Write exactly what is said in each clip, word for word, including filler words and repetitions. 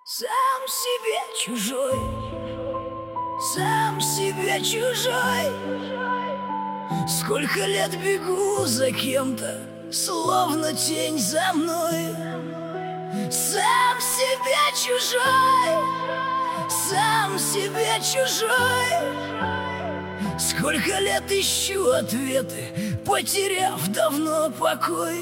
Сам себе чужой, сам себе чужой. Сколько лет бегу за кем-то, словно тень за мной. Сам себе чужой, сам себе чужой. Сколько лет ищу ответы, потеряв давно покой.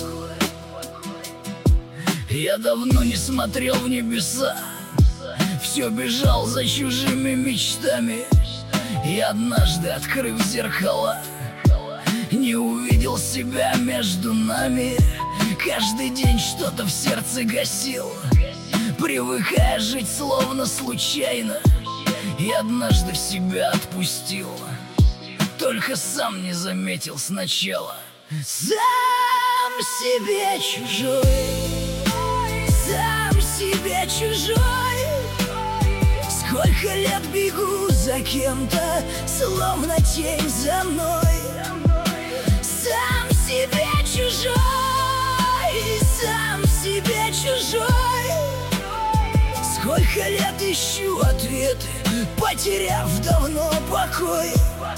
Я давно не смотрел в небеса, все бежал за чужими мечтами. И однажды, открыв зеркала, не увидел себя между нами. Каждый день что-то в сердце гасил, привыкая жить словно случайно. И однажды в себя отпустил, только сам не заметил сначала. Сам себе чужой, сам себе чужой. Сколько лет бегу за кем-то, словно тень за мной. Сам себе чужой, сам себе чужой. Сколько лет ищу ответы, потеряв давно покой.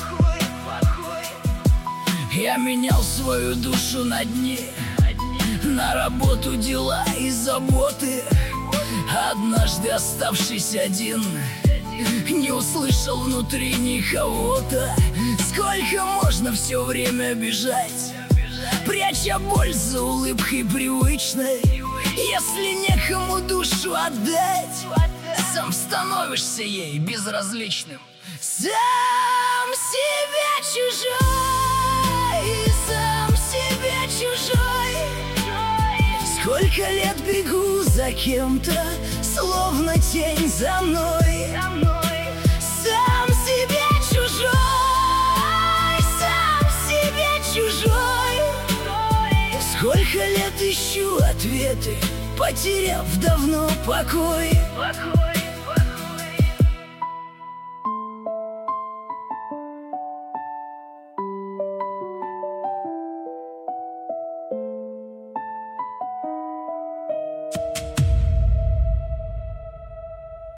Я менял свою душу на дни, на работу, дела и заботы. Однажды, оставшись один, не услышал внутри никого-то. Сколько можно все время бежать, пряча боль за улыбкой привычной. Если некому душу отдать, сам становишься ей безразличным. Сам себе чужой, сам себе чужой. Сколько лет бегу за кем-то, словно тень за мной. Сам себе чужой, сам себе чужой. Сколько лет ищу ответы, потеряв давно покой.